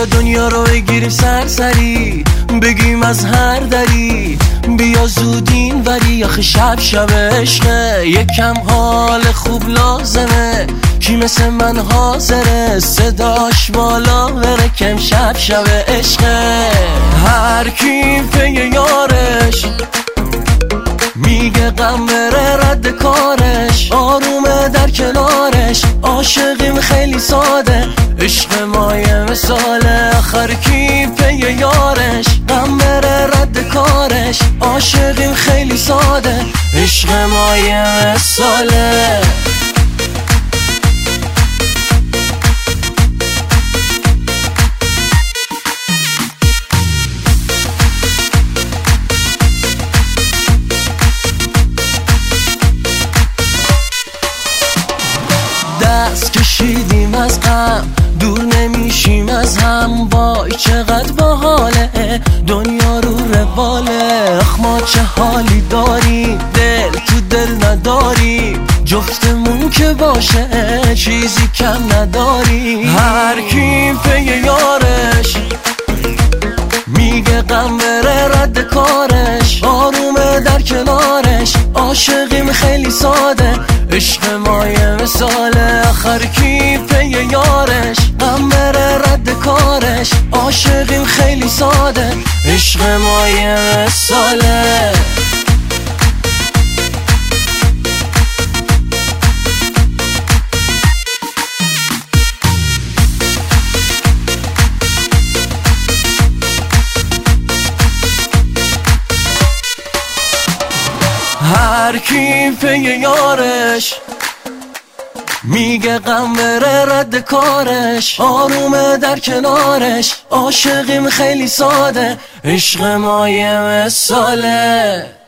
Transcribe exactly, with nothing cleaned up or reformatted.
دنیا رو بگیریم سرسری، بگیم از هر دری بیا زودین وری. آخه شب شب عشقه، یکم حال خوب لازمه، کی مثل من حاضره صداش بالا بره کم. شب شب عشقه، هر کی پی یارش میگه غم بره رد کارش، آرومه در کنارش، عاشقیم خیلی ساده، عشق ما یه مثاله. آخر کی پی یارش غم بره رد کارش، عاشقیم خیلی ساده، عشق ما یه مثاله. دست کشیدیم از غم، دور نمیشیم از هم، وای چقدر باحاله دنیا رو رواله. آخ ما چه حالی داریم، دل تو دل نداریم، جفتمون که باشه چیزی کم نداریم. هر کی پی یارش میگه غم بره رد کارش، آرومه در کنارش، عاشقیم خیلی ساده، عشق ما یه مثاله. آخر کی پی یارش غم بره رد کارش، عاشقیم خیلی ساده، عشق ما یه مثاله. هر کی پی یارش میگه غم بره رد کارش، آرومه در کنارش، عاشقیم خیلی ساده، عشق ما یه مثاله.